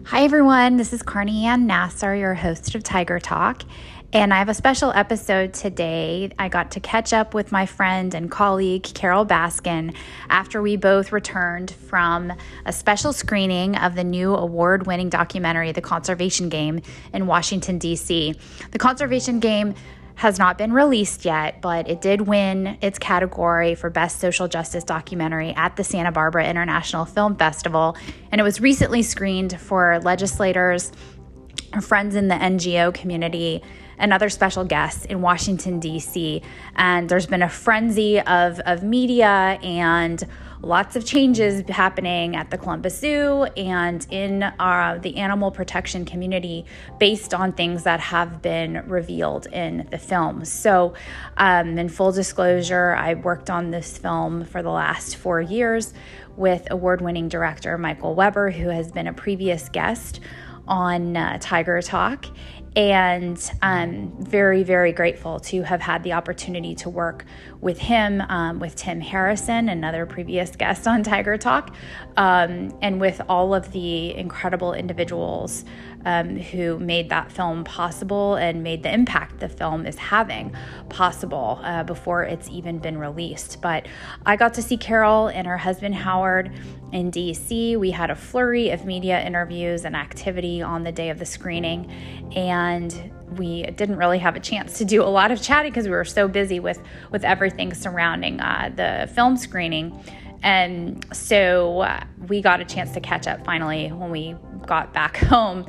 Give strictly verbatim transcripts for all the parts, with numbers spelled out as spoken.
Hi, everyone. This is Carney Ann Nassar, your host of Tiger Talk. And I have a special episode today. I got to catch up with my friend and colleague, Carol Baskin, after we both returned from a special screening of the new award-winning documentary, The Conservation Game, in Washington, D C. The Conservation Game has not been released yet, but it did win its category for Best Social Justice Documentary at the Santa Barbara International Film Festival, and it was recently screened for legislators, friends in the N G O community, and other special guests in Washington, D C. And there's been a frenzy of, of media and lots of changes happening at the Columbus Zoo and in uh, the animal protection community based on things that have been revealed in the film. So um, in full disclosure, I worked on this film for the last four years with award-winning director Michael Weber, who has been a previous guest on uh, Tiger Talk. And I'm very, very grateful to have had the opportunity to work with him, um, with Tim Harrison, another previous guest on Tiger Talk, um, and with all of the incredible individuals um, who made that film possible and made the impact the film is having possible uh, before it's even been released. But I got to see Carol and her husband Howard in D C. We had a flurry of media interviews and activity on the day of the screening, and we didn't really have a chance to do a lot of chatting because we were so busy with, with everything surrounding uh, the film screening. And so uh, we got a chance to catch up finally when we got back home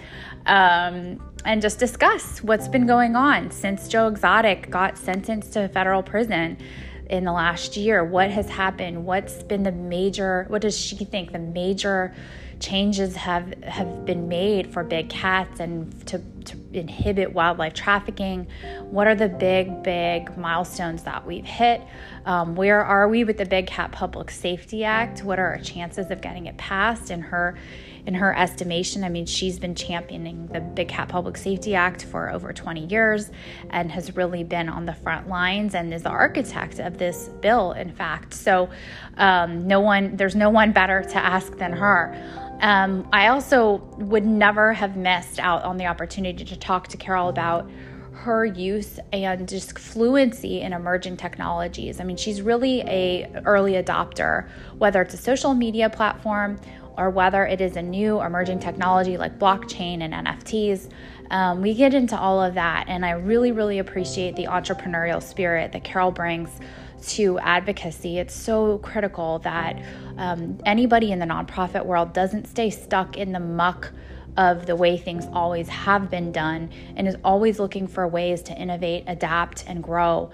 um, and just discuss what's been going on since Joe Exotic got sentenced to federal prison in the last year. What has happened? What's been the major, what does she think the major changes have have been made for big cats and to, to inhibit wildlife trafficking? What are the big, big milestones that we've hit? Um, where are we with the Big Cat Public Safety Act? What are our chances of getting it passed in her in her estimation? I mean, she's been championing the Big Cat Public Safety Act for over twenty years and has really been on the front lines and is the architect of this bill, in fact. So um, no one, there's no one better to ask than her. Um, I also would never have missed out on the opportunity to talk to Carol about her use and just fluency in emerging technologies. I mean, she's really a early adopter, whether it's a social media platform or whether it is a new emerging technology like blockchain and N F Ts. Um, we get into all of that, and I really, really appreciate the entrepreneurial spirit that Carol brings to advocacy. It's so critical that um, anybody in the nonprofit world doesn't stay stuck in the muck of the way things always have been done and is always looking for ways to innovate, adapt, and grow,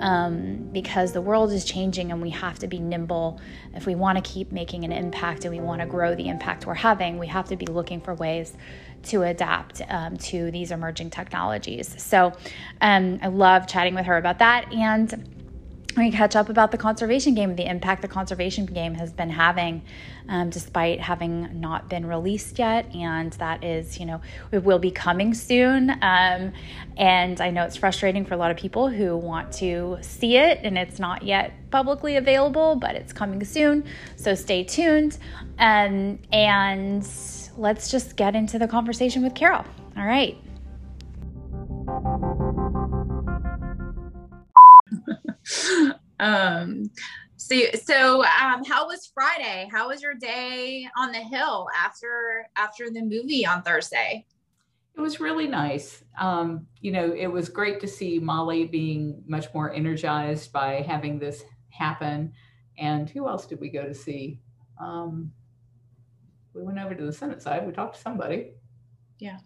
um, because the world is changing and we have to be nimble. If we want to keep making an impact and we want to grow the impact we're having, we have to be looking for ways to adapt um, to these emerging technologies. So um, I love chatting with her about that, and we catch up about the conservation game, the impact the conservation game has been having, um, despite having not been released yet. And that is, you know, it will be coming soon. Um, and I know it's frustrating for a lot of people who want to see it, and it's not yet publicly available, but it's coming soon. So stay tuned. Um, and let's just get into the conversation with Carol. All right. um so so um how was Friday? How was your day on the Hill after after the movie on Thursday? It was really nice. Um you know, it was great to see Molly being much more energized by having this happen. And who else did we go to see? Um we went over to the Senate side. We talked to somebody. Yeah,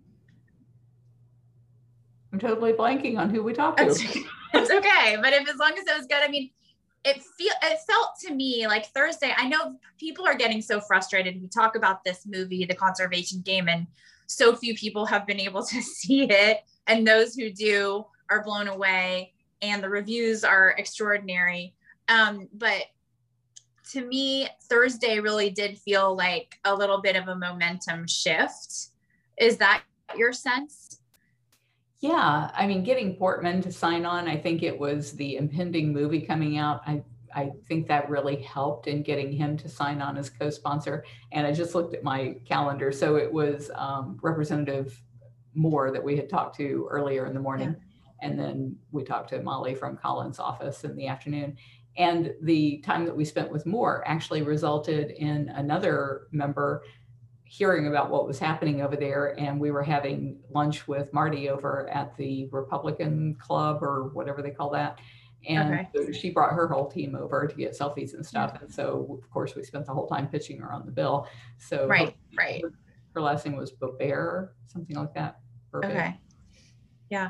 I'm totally blanking on who we talked to. It's okay, but if as long as it was good, I mean, it feel it felt to me like Thursday. I know people are getting so frustrated. We talk about this movie, The Conservation Game, and so few people have been able to see it, and those who do are blown away, and the reviews are extraordinary. Um, but to me, Thursday really did feel like a little bit of a momentum shift. Is that your sense? Yeah, I mean, getting Portman to sign on, I think it was the impending movie coming out. I I think that really helped in getting him to sign on as co-sponsor. And I just looked at my calendar. So it was um, Representative Moore that we had talked to earlier in the morning. Yeah. And then we talked to Molly from Collins' office in the afternoon. And the time that we spent with Moore actually resulted in another member hearing about what was happening over there. And we were having lunch with Marty over at the Republican Club or whatever they call that. And okay. so she brought her whole team over to get selfies and stuff. And so, of course, we spent the whole time pitching her on the bill. So right, her, right. Her, her last name was Bear, something like that. Burbank. Okay. Yeah.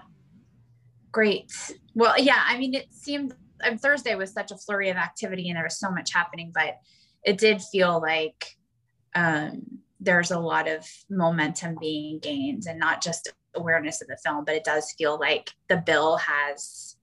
Great. Well, yeah, I mean, it seemed um, Thursday was such a flurry of activity and there was so much happening, but it did feel like um, there's a lot of momentum being gained, and not just awareness of the film, but it does feel like the bill has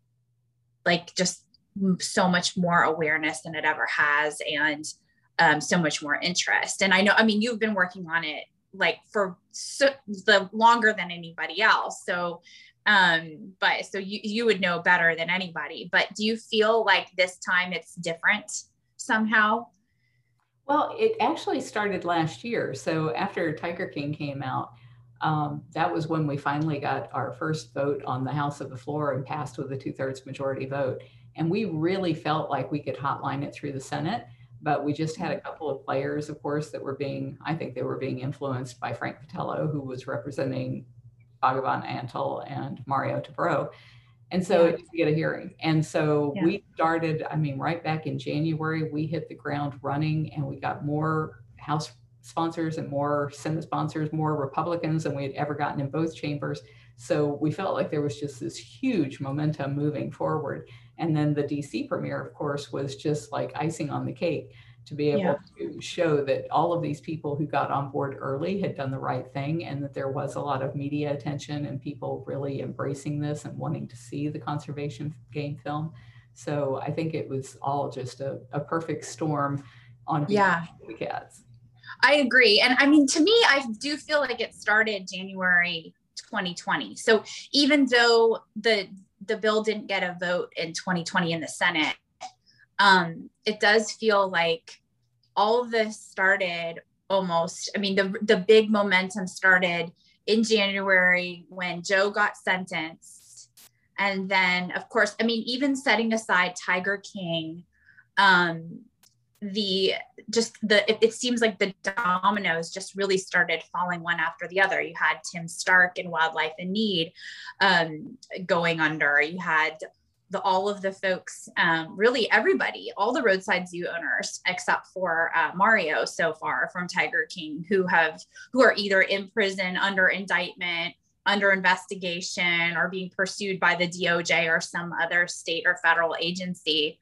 like just so much more awareness than it ever has, and um, so much more interest. And I know, I mean, you've been working on it like for so, the longer than anybody else. So, um, but so you, you would know better than anybody, but do you feel like this time it's different somehow? Well, it actually started last year. So after Tiger King came out, um, that was when we finally got our first vote on the House of the floor and passed with a two-thirds majority vote. And we really felt like we could hotline it through the Senate, but we just had a couple of players, of course, that were being, I think they were being influenced by Frank Patello, who was representing Bhagavan Antle and Mario Tabarrok. And so yeah. it to get a hearing. And so yeah. we started, I mean, right back in January, we hit the ground running, and we got more House sponsors and more Senate sponsors, more Republicans than we had ever gotten in both chambers. So we felt like there was just this huge momentum moving forward. And then the D C premiere, of course, was just like icing on the cake to be able yeah. to show that all of these people who got on board early had done the right thing, and that there was a lot of media attention and people really embracing this and wanting to see the conservation game film. So I think it was all just a, a perfect storm on yeah. the cats. I agree. And I mean, to me, I do feel like it started January twenty twenty. So even though the the bill didn't get a vote in twenty twenty in the Senate, um, it does feel like all of this started almost, I mean, the, the big momentum started in January when Joe got sentenced. And then, of course, I mean, even setting aside Tiger King, um, the just the it, it seems like the dominoes just really started falling one after the other. You had Tim Stark and Wildlife in Need um, going under. You had the all of the folks, um, really everybody, all the roadside zoo owners except for uh, Mario so far from Tiger King, who have who are either in prison, under indictment, under investigation, or being pursued by the D O J or some other state or federal agency.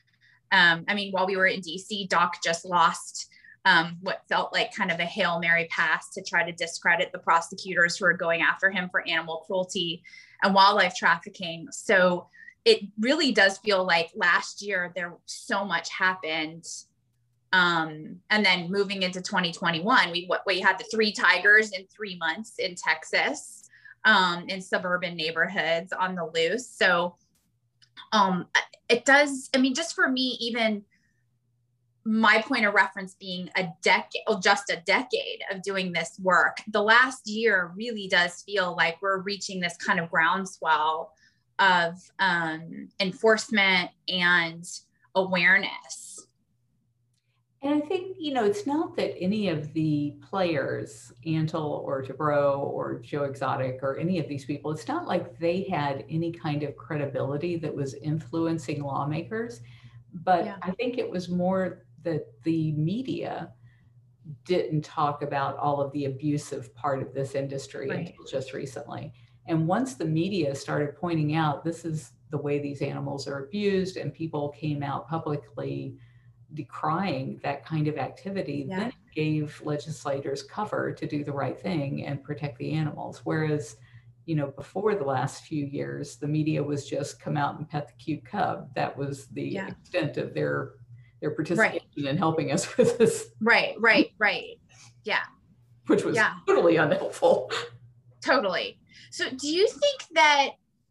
Um, I mean, while we were in D C, Doc just lost um, what felt like kind of a Hail Mary pass to try to discredit the prosecutors who are going after him for animal cruelty and wildlife trafficking. So it really does feel like last year there so much happened. Um, and then moving into twenty twenty-one, we, we had the three tigers in three months in Texas, um, in suburban neighborhoods on the loose. So um, it does, I mean, just for me, even my point of reference being a decade, or just a decade of doing this work, the last year really does feel like we're reaching this kind of groundswell of um, enforcement and awareness. And I think, you know, it's not that any of the players, Antle or Tabarrok or Joe Exotic or any of these people, it's not like they had any kind of credibility that was influencing lawmakers. But yeah. I think it was more that the media didn't talk about all of the abusive part of this industry right. until just recently. And once the media started pointing out this is the way these animals are abused, and people came out publicly decrying that kind of activity, yeah. then it gave legislators cover to do the right thing and protect the animals. Whereas, you know, before the last few years, the media was just come out and pet the cute cub. That was the yeah. extent of their their participation right. in helping us with this. Right, right, right. Yeah. Which was yeah. totally unhelpful. Totally. So do you think that,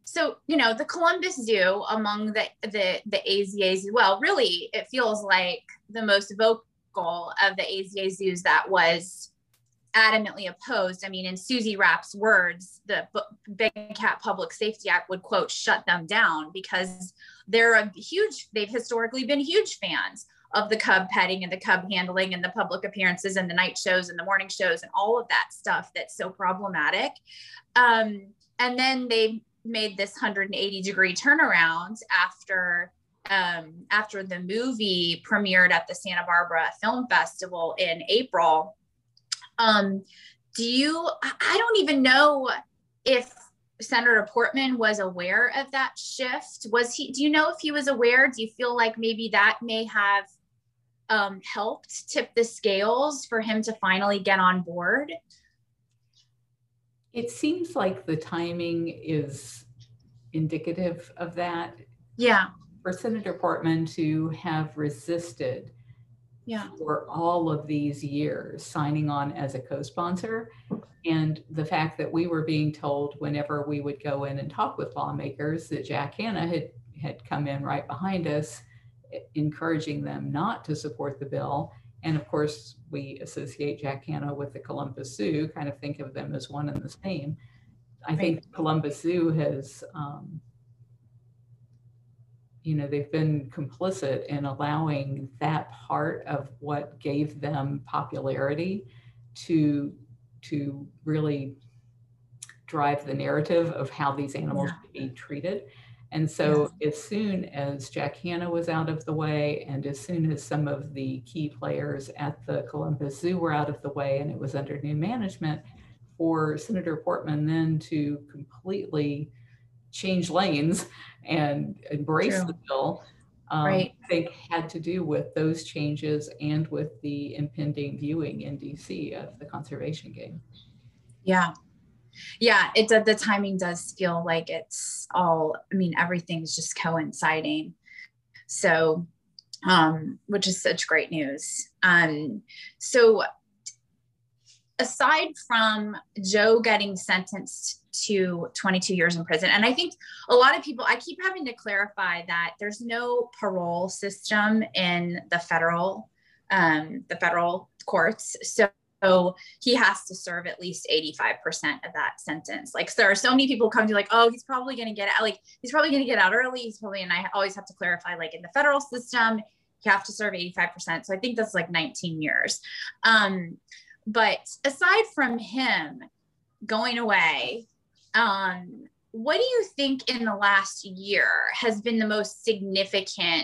so, you know, the Columbus Zoo among the, the, the A Z As, well, really, it feels like the most vocal of the A Z A zoos that was adamantly opposed. I mean, in Susie Rapp's words, the Big Cat Public Safety Act would, quote, shut them down because they're a huge, they've historically been huge fans of the cub petting and the cub handling and the public appearances and the night shows and the morning shows and all of that stuff that's so problematic. Um, and then they made this one hundred eighty degree turnaround after um, after the movie premiered at the Santa Barbara Film Festival in April. Um, do you, I don't even know if Senator Portman was aware of that shift. Was he, do you know if he was aware? Do you feel like maybe that may have um, helped tip the scales for him to finally get on board? It seems like the timing is indicative of that. Yeah. For Senator Portman to have resisted yeah. for all of these years signing on as a co-sponsor, and the fact that we were being told whenever we would go in and talk with lawmakers that Jack Hanna had, had come in right behind us, encouraging them not to support the bill. And of course, we associate Jack Hanna with the Columbus Zoo, kind of think of them as one and the same. I right. think Columbus Zoo has, um, you know, they've been complicit in allowing that part of what gave them popularity to, to really drive the narrative of how these animals yeah. should be treated. And so yes. as soon as Jack Hanna was out of the way, and as soon as some of the key players at the Columbus Zoo were out of the way and it was under new management, for Senator Portman then to completely change lanes and embrace True. the bill, um, right. I think had to do with those changes and with the impending viewing in D C of the conservation game. Yeah. Yeah, it the timing does feel like it's all, I mean, everything's just coinciding. So, um, which is such great news. Um, so aside from Joe getting sentenced to twenty-two years in prison, and I think a lot of people, I keep having to clarify that there's no parole system in the federal, um, the federal courts. So So he has to serve at least eighty-five percent of that sentence. Like, there are so many people come to like, oh, he's probably going to get out. Like, he's probably going to get out early. He's probably, and I always have to clarify, like in the federal system, you have to serve eighty-five percent. So I think that's like nineteen years. Um, but aside from him going away, um, what do you think in the last year has been the most significant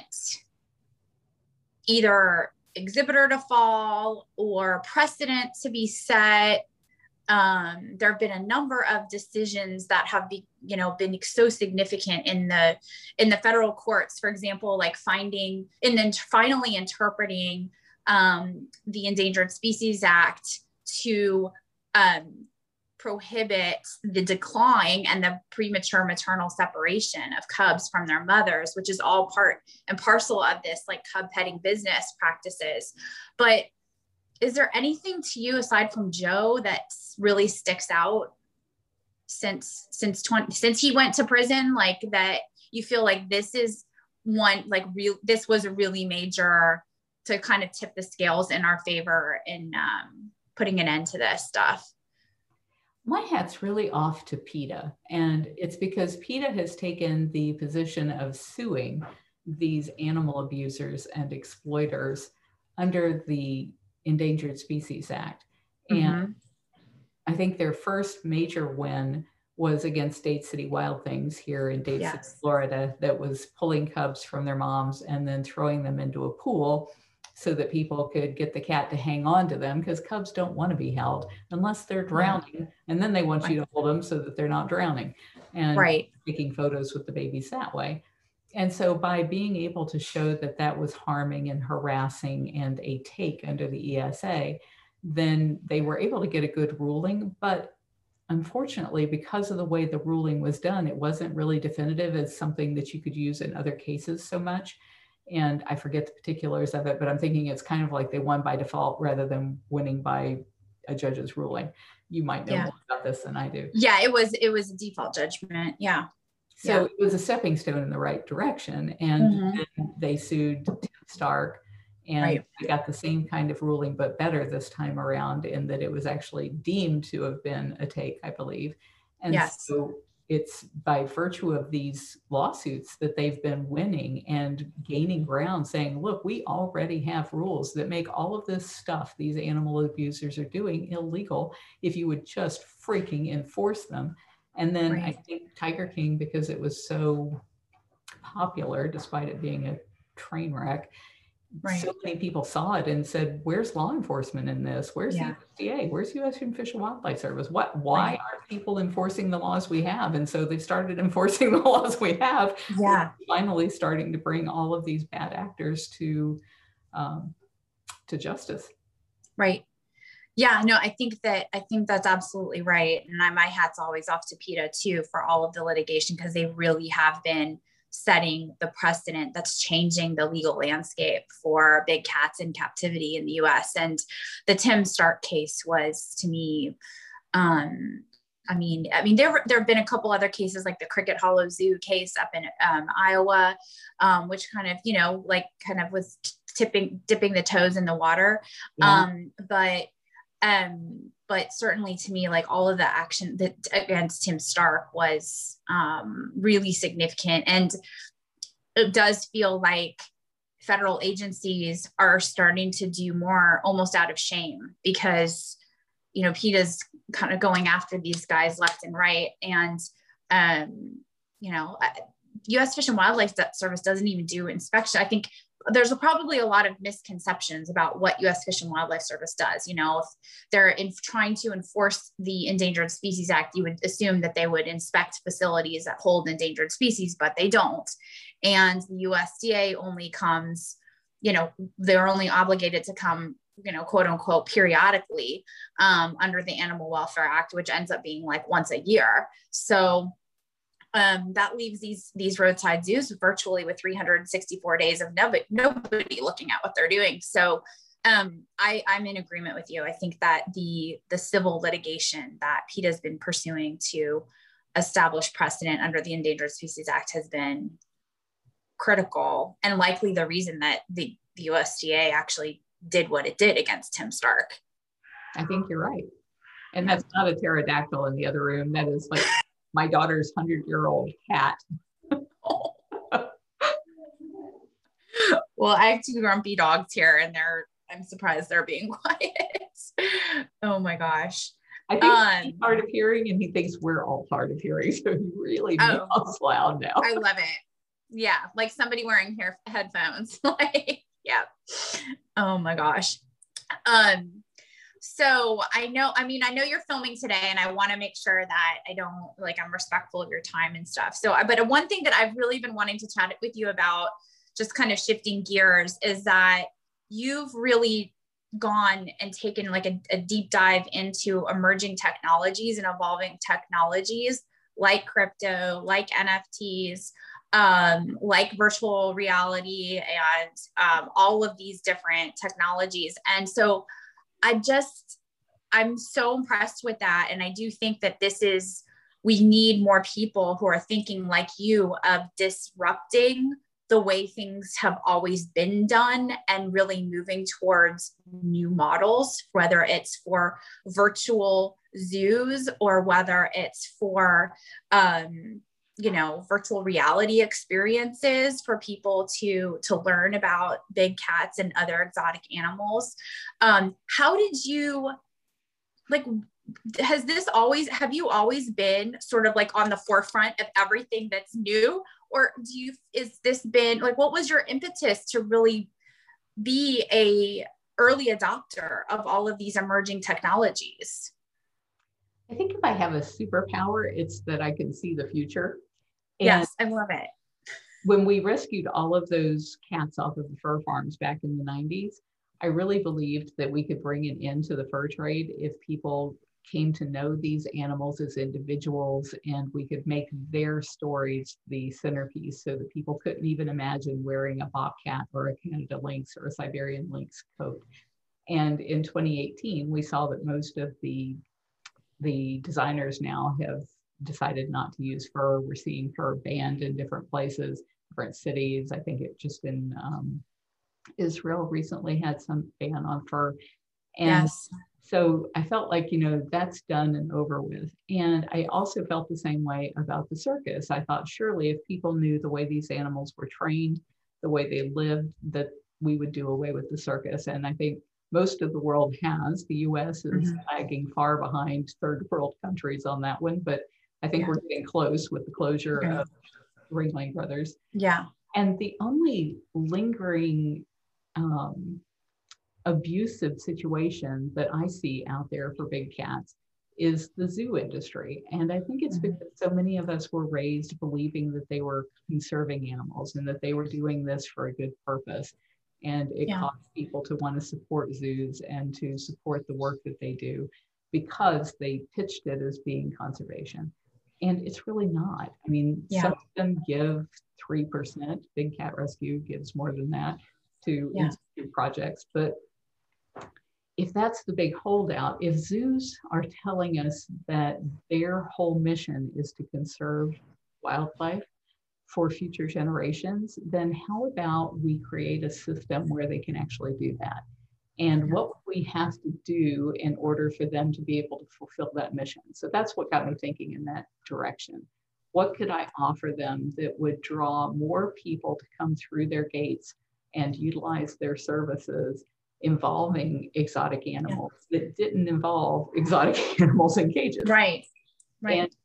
either exhibitor to fall or precedent to be set? Um, there have been a number of decisions that have be, you know, been so significant in the in the federal courts. For example, like finding and then finally interpreting um, the Endangered Species Act to um, prohibit the decline and the premature maternal separation of cubs from their mothers, which is all part and parcel of this like cub petting business practices. But is there anything to you aside from Joe that really sticks out since since twenty since he went to prison, like that you feel like this is one like real this was a really major to kind of tip the scales in our favor in um, putting an end to this stuff? My hat's really off to PETA, and it's because PETA has taken the position of suing these animal abusers and exploiters under the Endangered Species Act. And mm-hmm. I think their first major win was against Dade City Wild Things here in Dade yes. City, Florida, that was pulling cubs from their moms and then throwing them into a pool so that people could get the cat to hang on to them, because cubs don't want to be held unless they're drowning. And then they want right. you to hold them so that they're not drowning, and right. taking photos with the babies that way. And so by being able to show that that was harming and harassing and a take under the E S A, then they were able to get a good ruling. But unfortunately, because of the way the ruling was done, it wasn't really definitive as something that you could use in other cases so much. And I forget the particulars of it, but I'm thinking it's kind of like they won by default rather than winning by a judge's ruling. You might know yeah. more about this than I do. Yeah, it was it was a default judgment. Yeah. So yeah. it was a stepping stone in the right direction. And Mm-hmm. then they sued Tim Stark, and Right. they got the same kind of ruling, but better this time around, in that it was actually deemed to have been a take, I believe. And Yes. so it's by virtue of these lawsuits that they've been winning and gaining ground, saying, look, we already have rules that make all of this stuff these animal abusers are doing illegal if you would just freaking enforce them. And then Right. I think Tiger King, because it was so popular, despite it being a train wreck, Right. so many people saw it and said, where's law enforcement in this? Where's Yeah. the U S D A? Where's U S Fish and Wildlife Service? What, why Right. aren't people enforcing the laws we have? And so they started enforcing the laws we have. Yeah. Finally starting to bring all of these bad actors to, um, to justice. Right. Yeah, no, I think that I think that's absolutely right. And I, my hat's always off to PETA too for all of the litigation, because they really have been setting the precedent that's changing the legal landscape for big cats in captivity in the U S. And the Tim Stark case was, to me, um, I mean, I mean, there there have been a couple other cases, like the Cricket Hollow Zoo case up in um, Iowa, um, which kind of, you know, like kind of was tipping dipping the toes in the water. Yeah. Um, but um, but certainly to me, like all of the action that against Tim Stark was um, really significant, and it does feel like federal agencies are starting to do more almost out of shame, because you know, PETA's kind of going after these guys left and right. And, um, you know, U S Fish and Wildlife Service doesn't even do inspection. I think there's a, probably a lot of misconceptions about what U S Fish and Wildlife Service does. You know, if they're in, trying to enforce the Endangered Species Act, you would assume that they would inspect facilities that hold endangered species, but they don't. And the U S D A only comes, you know, they're only obligated to come, you know, quote unquote, periodically um, under the Animal Welfare Act, which ends up being like once a year. So um, that leaves these these roadside zoos virtually with three hundred sixty-four days of nobody, nobody looking at what they're doing. So um, I, I'm in agreement with you. I think that the the civil litigation that PETA has been pursuing to establish precedent under the Endangered Species Act has been critical, and likely the reason that the, the U S D A actually did what it did against Tim Stark. I think you're right. And that's not a pterodactyl in the other room. That is like my daughter's hundred-year-old cat. Well, I have two grumpy dogs here, and they're, I'm surprised they're being quiet. Oh my gosh. I think um, he's hard of hearing, and he thinks we're all hard of hearing. So he really meows oh, loud now. I love it. Yeah, like somebody wearing hair headphones. Like, yeah. Oh my gosh. Um, so I know, I mean, I know you're filming today, and I want to make sure that I don't, like, I'm respectful of your time and stuff. So, but one thing that I've really been wanting to chat with you about, just kind of shifting gears, is that you've really gone and taken like a, a deep dive into emerging technologies and evolving technologies like crypto, like N F Ts, um, like virtual reality, and um, all of these different technologies. And so I just, I'm so impressed with that. And I do think that this is, we need more people who are thinking like you, of disrupting the way things have always been done and really moving towards new models, whether it's for virtual zoos or whether it's for, um, you know, virtual reality experiences for people to, to learn about big cats and other exotic animals. Um, how did you, like, has this always, have you always been sort of like on the forefront of everything that's new? Or do you, is this been like, what was your impetus to really be a early adopter of all of these emerging technologies? I think if I have a superpower, it's that I can see the future. And yes, I love it. When we rescued all of those cats off of the fur farms back in the nineties, I really believed that we could bring an end to the fur trade if people came to know these animals as individuals, and we could make their stories the centerpiece so that people couldn't even imagine wearing a bobcat or a Canada lynx or a Siberian lynx coat. And in twenty eighteen, we saw that most of the, the designers now have decided not to use fur. We're seeing fur banned in different places, different cities. I think it just in um, Israel recently had some ban on fur. And Yes. so I felt like, you know, that's done and over with. And I also felt the same way about the circus. I thought, surely if people knew the way these animals were trained, the way they lived, that we would do away with the circus. And I think most of the world has. The U S is Mhm. lagging far behind third world countries on that one, but I think Yeah. we're getting close with the closure Okay. of Ringling Brothers. Yeah. And the only lingering um, abusive situation that I see out there for big cats is the zoo industry. And I think it's Mhm. because so many of us were raised believing that they were conserving animals and that they were doing this for a good purpose. And it Yeah. caused people to want to support zoos and to support the work that they do because they pitched it as being conservation. And it's really not. I mean, Yeah. some of them give three percent. Big Cat Rescue gives more than that to Yeah. institute projects. But if that's the big holdout, if zoos are telling us that their whole mission is to conserve wildlife for future generations, then how about we create a system where they can actually do that? And what would we have to do in order for them to be able to fulfill that mission? So that's what got me thinking in that direction. What could I offer them that would draw more people to come through their gates and utilize their services involving exotic animals yeah. that didn't involve exotic animals in cages? Right, right. And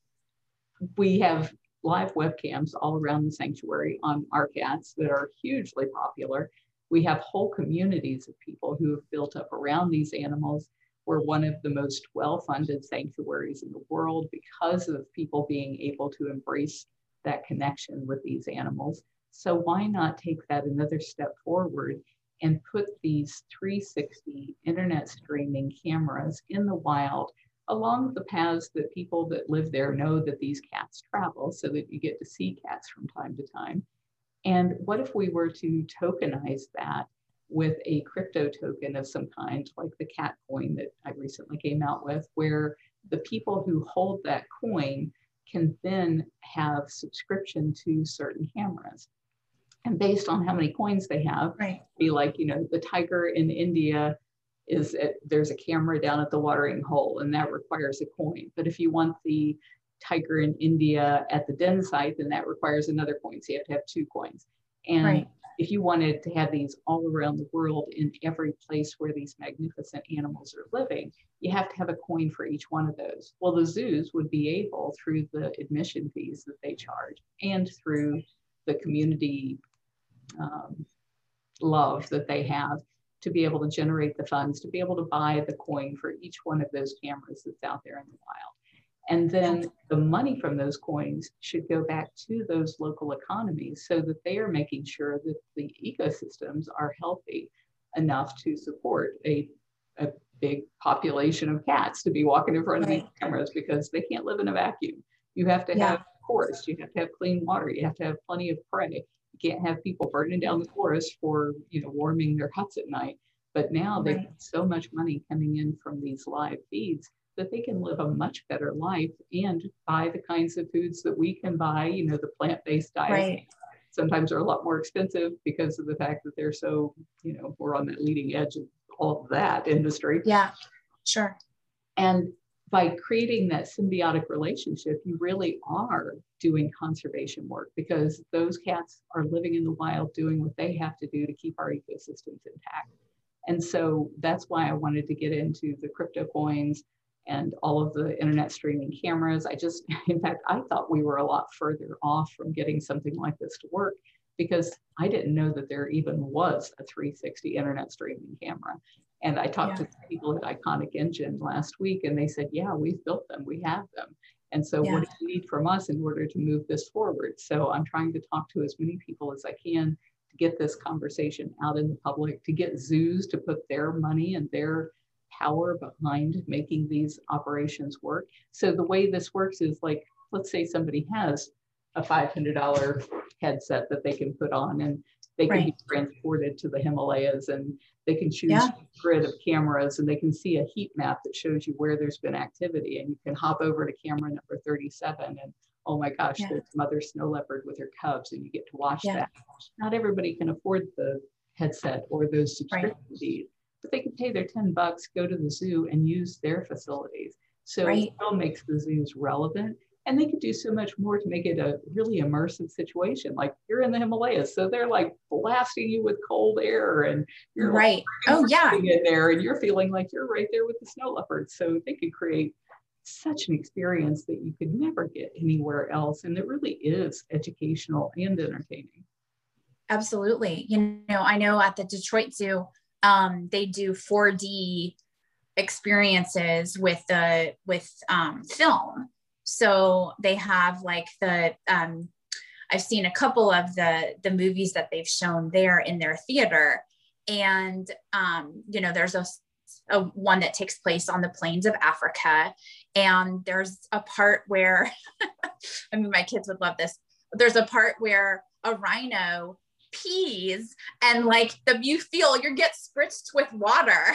we have live webcams all around the sanctuary on our cats that are hugely popular. We have whole communities of people who have built up around these animals. We're one of the most well-funded sanctuaries in the world because of people being able to embrace that connection with these animals. So why not take that another step forward and put these three sixty internet streaming cameras in the wild along the paths that people that live there know that these cats travel, so that you get to see cats from time to time. And what if we were to tokenize that with a crypto token of some kind, like the cat coin that I recently came out with, where the people who hold that coin can then have subscription to certain cameras. And based on how many coins they have, right. be like, you know, the tiger in India is, at, there's a camera down at the watering hole and that requires a coin. But if you want the tiger in India at the den site, then that requires another coin. So you have to have two coins. And right. if you wanted to have these all around the world in every place where these magnificent animals are living, you have to have a coin for each one of those. Well, the zoos would be able, through the admission fees that they charge and through the community um, love that they have, to be able to generate the funds, to be able to buy the coin for each one of those cameras that's out there in the wild. And then the money from those coins should go back to those local economies so that they are making sure that the ecosystems are healthy enough to support a, a big population of cats to be walking in front of right. these cameras, because they can't live in a vacuum. You have to yeah. have forests, you have to have clean water, you have to have plenty of prey. You can't have people burning down the forest for, you know, warming their huts at night. But now they've got so much money coming in from these live feeds that they can live a much better life and buy the kinds of foods that we can buy, you know, the plant-based diets. Right. Sometimes are a lot more expensive because of the fact that they're so, you know, we're on the leading edge of all of that industry. Yeah, sure. And by creating that symbiotic relationship, you really are doing conservation work, because those cats are living in the wild doing what they have to do to keep our ecosystems intact. And so that's why I wanted to get into the crypto coins and all of the internet streaming cameras. I just, in fact, I thought we were a lot further off from getting something like this to work, because I didn't know that there even was a three sixty internet streaming camera. And I talked yeah. to people at Iconic Engine last week, and they said, yeah, we've built them, we have them. And so yeah. what do you need from us in order to move this forward? So I'm trying to talk to as many people as I can to get this conversation out in the public, to get zoos to put their money and their power behind making these operations work. So the way this works is, like, let's say somebody has a five hundred dollars headset that they can put on, and they can right. be transported to the Himalayas, and they can choose yeah. a grid of cameras, and they can see a heat map that shows you where there's been activity, and you can hop over to camera number thirty-seven, and oh my gosh, yeah. there's mother snow leopard with her cubs, and you get to watch yeah. that. Not everybody can afford the headset or those subscription right. fees, but they can pay their ten bucks, go to the zoo, and use their facilities. So right. it still makes the zoos relevant. And they could do so much more to make it a really immersive situation. Like you're in the Himalayas, so they're like blasting you with cold air, and you're right. Like, oh yeah, in there, and you're feeling like you're right there with the snow leopards. So they could create such an experience that you could never get anywhere else, and it really is educational and entertaining. Absolutely. You know, I know at the Detroit Zoo, um, they do four D experiences with the with um, film. So they have like the, um, I've seen a couple of the, the movies that they've shown there in their theater. And, um, you know, there's a, a one that takes place on the plains of Africa. And there's a part where, I mean, my kids would love this. There's a part where a rhino pees, and like the, you feel you get spritzed with water.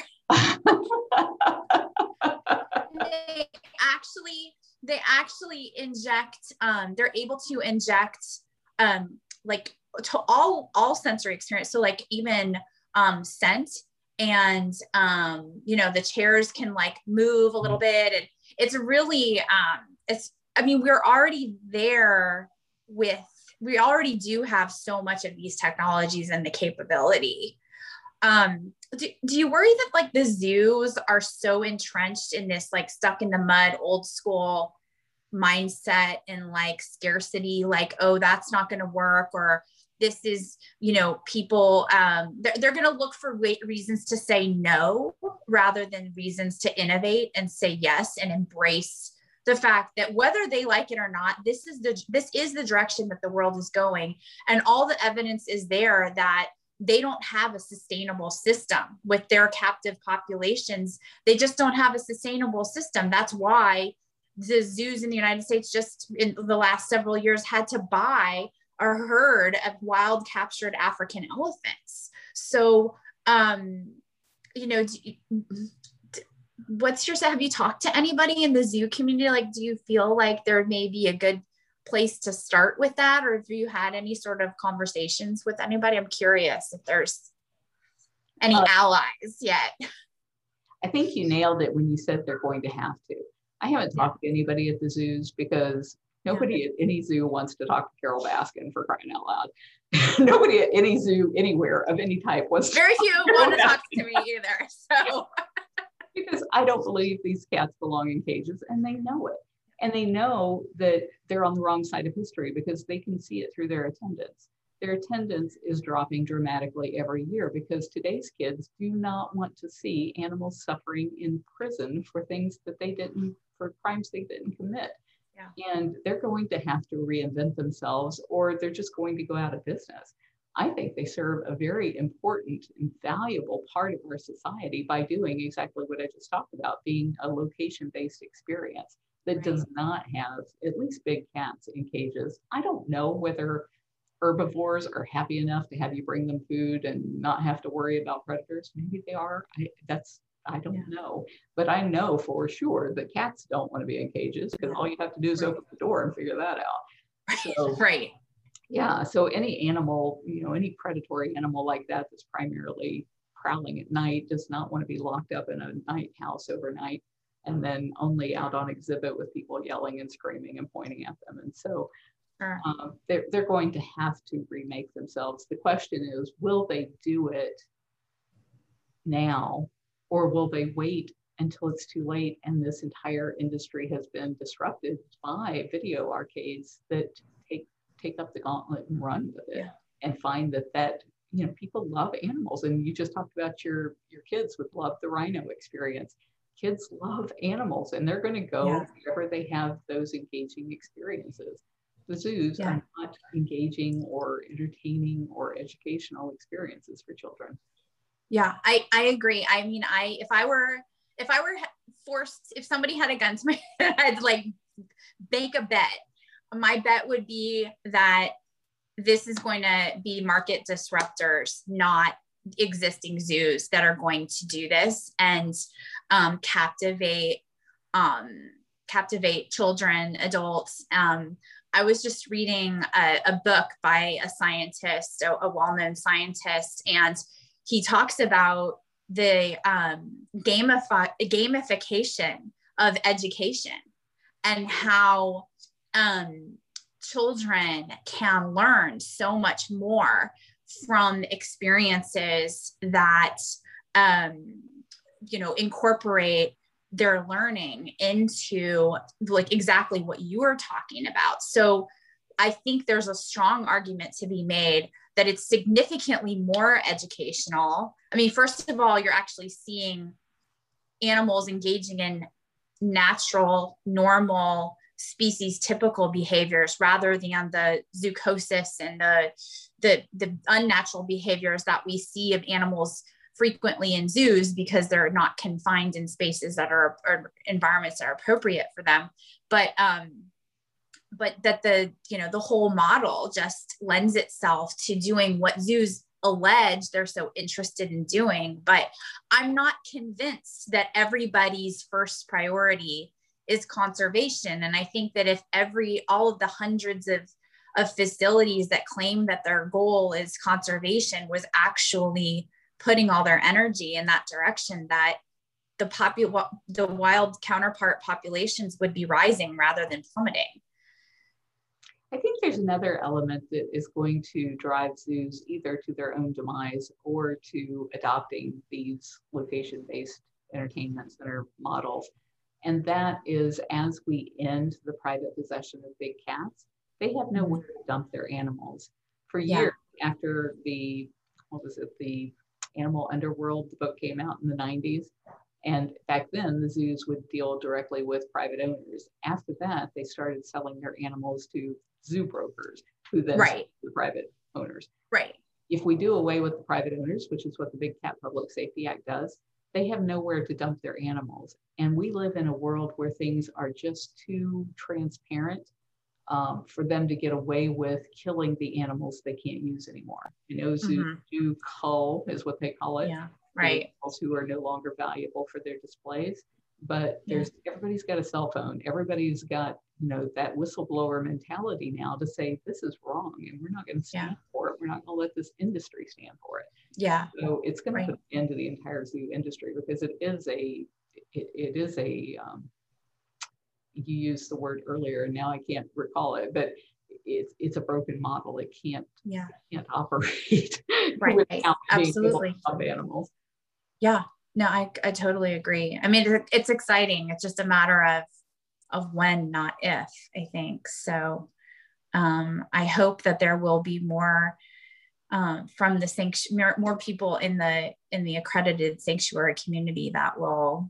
They actually, they actually inject, um, they're able to inject, um, like to all, all sensory experience. So like even, um, scent, and, um, you know, the chairs can like move a little bit, and it's really, um, it's, I mean, we're already there with, we already do have so much of these technologies and the capability. Um, do, do you worry that like the zoos are so entrenched in this, like stuck in the mud, old school mindset and like scarcity, like, oh, that's not going to work, or this is, you know, people, um, they're, they're going to look for reasons to say no rather than reasons to innovate and say yes, and embrace the fact that whether they like it or not, this is the, this is the direction that the world is going. And all the evidence is there that they don't have a sustainable system with their captive populations. They just don't have a sustainable system. That's why the zoos in the United States just in the last several years had to buy a herd of wild captured African elephants. So, um, you know, do, what's your, have you talked to anybody in the zoo community? Like, do you feel like there may be a good place to start with that? Or have you had any sort of conversations with anybody? I'm curious if there's any uh, allies yet. I think you nailed it when you said they're going to have to. I haven't talked yeah. to anybody at the zoos because nobody yeah. at any zoo wants to talk to Carol Baskin, for crying out loud. Nobody at any zoo anywhere of any type wants Very to few want to talk to me either. So because I don't believe these cats belong in cages, and they know it. And they know that they're on the wrong side of history because they can see it through their attendance. Their attendance is dropping dramatically every year because today's kids do not want to see animals suffering in prison for things that they didn't, for crimes they didn't commit. Yeah. And they're going to have to reinvent themselves, or they're just going to go out of business. I think they serve a very important and valuable part of our society by doing exactly what I just talked about, being a location-based experience that right. does not have at least big cats in cages. I don't know whether herbivores are happy enough to have you bring them food and not have to worry about predators. Maybe they are. I, that's I don't yeah. know. But I know for sure that cats don't want to be in cages, because yeah. all you have to do is right. open the door and figure that out. So, right. Yeah. So any animal, you know, any predatory animal like that that's primarily prowling at night does not want to be locked up in a night house overnight and then only out on exhibit with people yelling and screaming and pointing at them. And so sure. um, they're, they're going to have to remake themselves. The question is, will they do it now, or will they wait until it's too late and this entire industry has been disrupted by video arcades that take take up the gauntlet and run with it, yeah. and find that that, you know, people love animals. And you just talked about your, your kids would love the rhino experience. Kids love animals, and they're going to go yeah. wherever they have those engaging experiences. The zoos yeah. are not engaging or entertaining or educational experiences for children. Yeah, I, I agree. I mean, I, if I were, if I were forced, if somebody had a gun to my head, I'd like make a bet. my bet would be that this is going to be market disruptors, not existing zoos, that are going to do this and um, captivate, um, captivate children, adults. Um, I was just reading a, a book by a scientist, a, a well-known scientist, and he talks about the um, gamify, gamification of education and how um, children can learn so much more from experiences that, um, you know, incorporate their learning into like exactly what you were talking about. So I think there's a strong argument to be made that it's significantly more educational. I mean, first of all, you're actually seeing animals engaging in natural, normal, species typical behaviors rather than the zoochosis and the, the, the unnatural behaviors that we see of animals frequently in zoos because they're not confined in spaces that are, or environments that are appropriate for them. But, um, but that the, you know, the whole model just lends itself to doing what zoos allege they're so interested in doing. But I'm not convinced that everybody's first priority is conservation. And I think that if every, all of the hundreds of, of facilities that claim that their goal is conservation was actually putting all their energy in that direction, that the popu- the wild counterpart populations would be rising rather than plummeting. I think there's another element that is going to drive zoos either to their own demise or to adopting these location-based entertainment center models. And that is, as we end the private possession of big cats, they have nowhere to dump their animals. For Yeah. years after the, what was it, the Animal Underworld, the book came out in the nineties. And back then, the zoos would deal directly with private owners. After that, they started selling their animals to zoo brokers, who then Right. sold to private owners. Right. If we do away with the private owners, which is what the Big Cat Public Safety Act does, they have nowhere to dump their animals. And we live in a world where things are just too transparent um, for them to get away with killing the animals they can't use anymore. You know, zoos Mhm. do cull, is what they call it. Yeah. Right. Animals who are no longer valuable for their displays. But there's yeah. everybody's got a cell phone. Everybody's got, you know, that whistleblower mentality now to say this is wrong and we're not going to stand yeah. for it. We're not going to let this industry stand for it. Yeah. So it's going right. to put an end to the entire zoo industry because it is a, it, it is a, um, you used the word earlier and now I can't recall it, but it's it's a broken model. It can't, yeah. it can't operate right. without Absolutely. of animals. Yeah. No, I, I totally agree. I mean, it's exciting. It's just a matter of, of when, not if, I think. So um, I hope that there will be more um, from the sanctuary, more people in the, in the accredited sanctuary community that will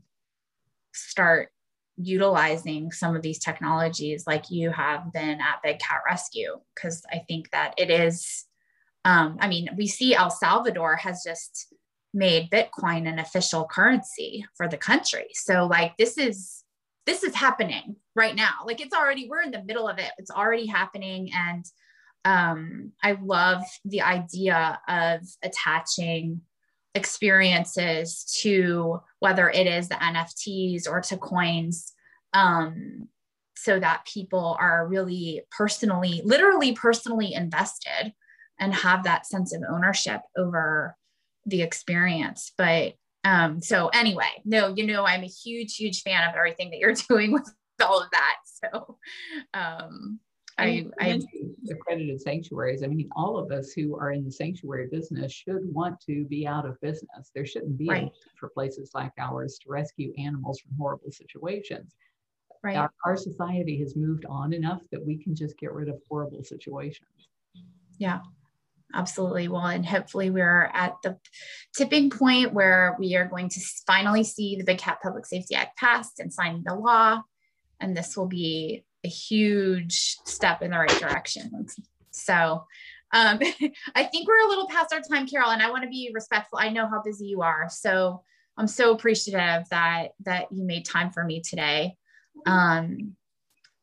start utilizing some of these technologies like you have been at Big Cat Rescue. Cause I think that it is, um, I mean, we see El Salvador has just made Bitcoin an official currency for the country. So like, this is, this is happening right now. Like it's already, we're in the middle of it. It's already happening. And um, I love the idea of attaching experiences to whether it is the N F Ts or to coins, um, so that people are really personally, literally personally invested and have that sense of ownership over the experience. But um, so anyway, no, you know, I'm a huge, huge fan of everything that you're doing with all of that. So um, I, I, I accredited sanctuaries. I mean, all of us who are in the sanctuary business should want to be out of business. There shouldn't be right. a need for places like ours to rescue animals from horrible situations. Right. Our, our society has moved on enough that we can just get rid of horrible situations. Yeah. Absolutely. Well, and hopefully we're at the tipping point where we are going to finally see the Big Cat Public Safety Act passed and signed into law. And this will be a huge step in the right direction. So um, I think we're a little past our time, Carol, and I want to be respectful. I know how busy you are. So I'm so appreciative that, that you made time for me today. Um,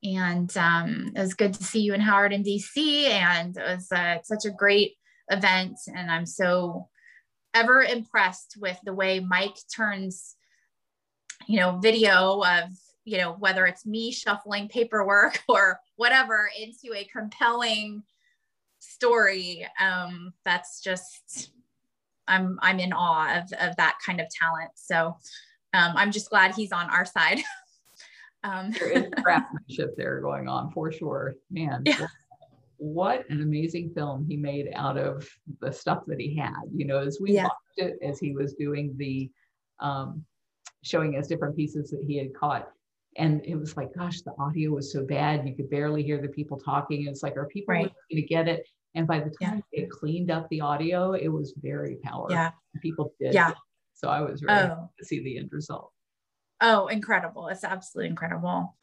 And um, it was good to see you in Howard in D C. And it was uh, such a great event. And I'm so ever impressed with the way Mike turns, you know, video of, you know, whether it's me shuffling paperwork or whatever into a compelling story. Um, that's just, I'm, I'm in awe of, of that kind of talent. So um, I'm just glad he's on our side. um, there is craftsmanship there going on for sure, man. Yeah. What an amazing film he made out of the stuff that he had, you know, as we Yeah. watched it, as he was doing the, um, showing us different pieces that he had caught. And it was like, gosh, the audio was so bad. You could barely hear the people talking. It's like, are people Right. going to get it? And by the time Yeah. they cleaned up the audio, it was very powerful. Yeah. People did. Yeah. So I was really Oh. happy to see the end result. Oh, incredible. It's absolutely incredible.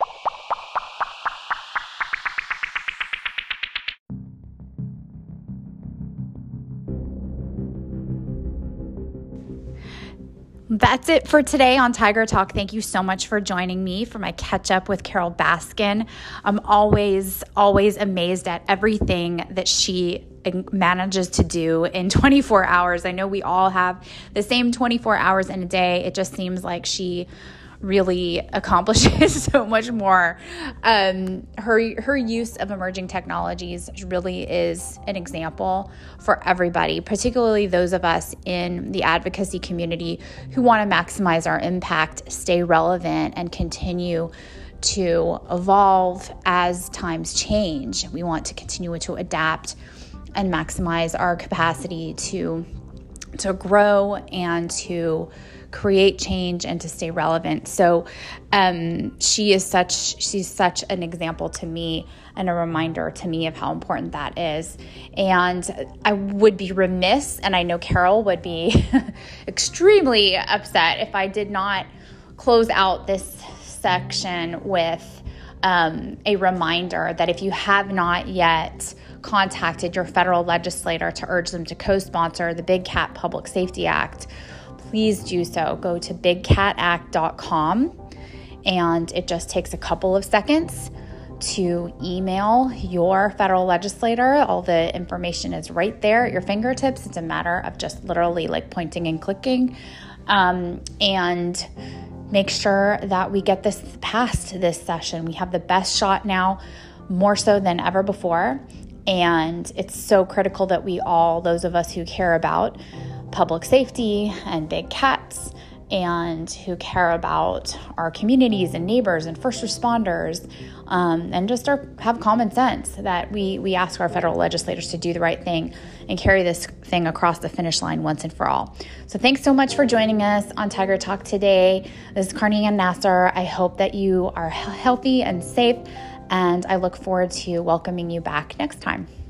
That's it for today on Tiger Talk. Thank you so much for joining me for my catch up with Carole Baskin. I'm always, always amazed at everything that she manages to do in twenty-four hours. I know we all have the same twenty-four hours in a day. It just seems like she really accomplishes so much more. Um, her her use of emerging technologies really is an example for everybody, particularly those of us in the advocacy community who want to maximize our impact, stay relevant, and continue to evolve as times change. We want to continue to adapt and maximize our capacity to to grow and to create change and to stay relevant. So um, she is such, she's such an example to me and a reminder to me of how important that is. And I would be remiss, and I know Carole would be extremely upset if I did not close out this section with um, a reminder that if you have not yet contacted your federal legislator to urge them to co-sponsor the Big Cat Public Safety Act, please do so. Go to big cat act dot com, and it just takes a couple of seconds to email your federal legislator. All the information is right there at your fingertips. It's a matter of just literally like pointing and clicking, um, and make sure that we get this passed this session. We have the best shot now, more so than ever before. And it's so critical that we all, those of us who care about public safety and big cats and who care about our communities and neighbors and first responders, um, and just our, have common sense, that we we ask our federal legislators to do the right thing and carry this thing across the finish line once and for all. So thanks so much for joining us on Tiger Talk today. This is Carney Ann Nasser. I hope that you are healthy and safe, and I look forward to welcoming you back next time.